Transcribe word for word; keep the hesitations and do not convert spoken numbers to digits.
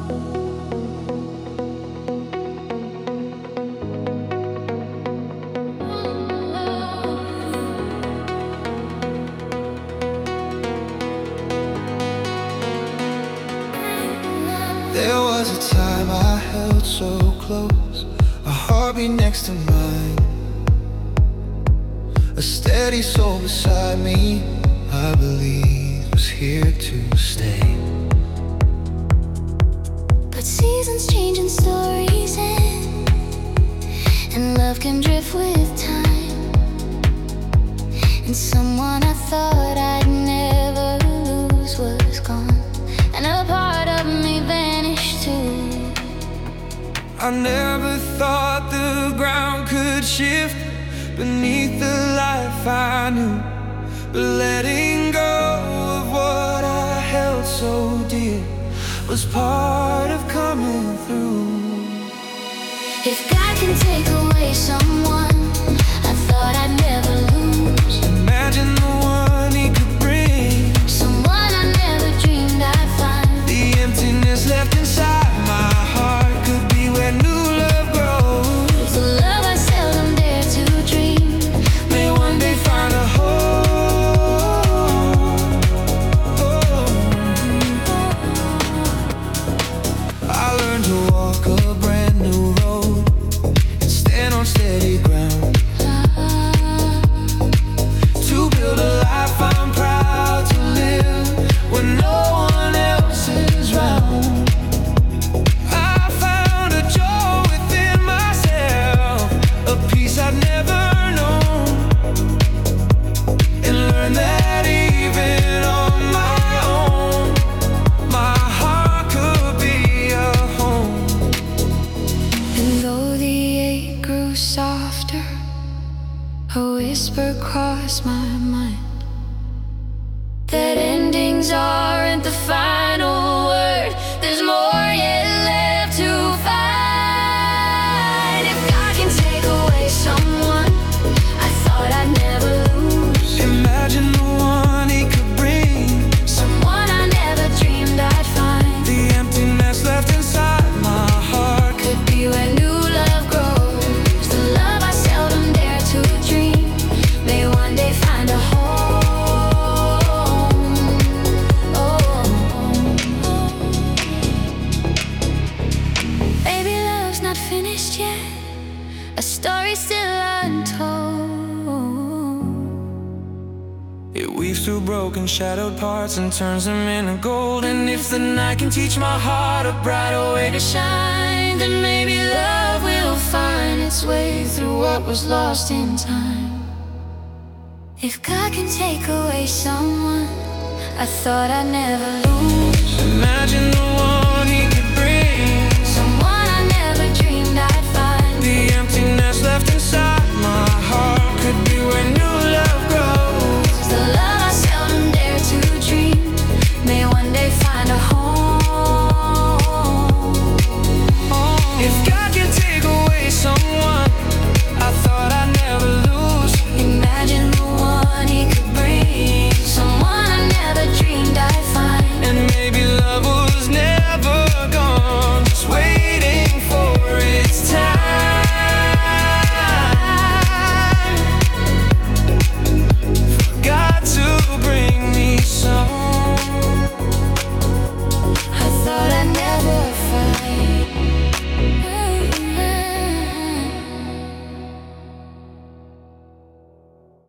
There was a time I held so close, a heartbeat next to mine, a steady soul beside me, I believe was here to stay. But seasons change and stories end, and love can drift with time. And someone I thought I'd never lose was gone, and a part of me vanished too. I never thought the ground could shift beneath the life I knew, but letting go of what I held so dear was part of coming through. If God can take away someone I thought I'd never lose, imagine the one He could bring, someone I never dreamed I'd find. the emptiness left inside my heart could be where new love grows. The love I seldom dare to dream May one day find a home. I learned to walk a brand new road and stand on steady ground, to build a life I'm proud to live when no one else is round. I found a joy within myself, a peace I'd never known, and learned that even on my own, my heart could be a home. And though the ache grew softer, a whisper crossed my mind, that endings aren't the final word. There's more yet left to find. If God can take away someone I thought I'd never lose, Imagine the one He could bring, someone I never dreamed I'd find. the emptiness left inside my heart could Could be where new love grows, the love I seldom dare to dream may one day find a home. Oh, baby, love's not finished yet, a story still untold. It weaves through broken, shadowed parts and turns them into gold. And if the night can teach my heart a brighter way to shine, then maybe love will find its way through what was lost in time. If God can take away someone I thought I'd never lose, Imagine the one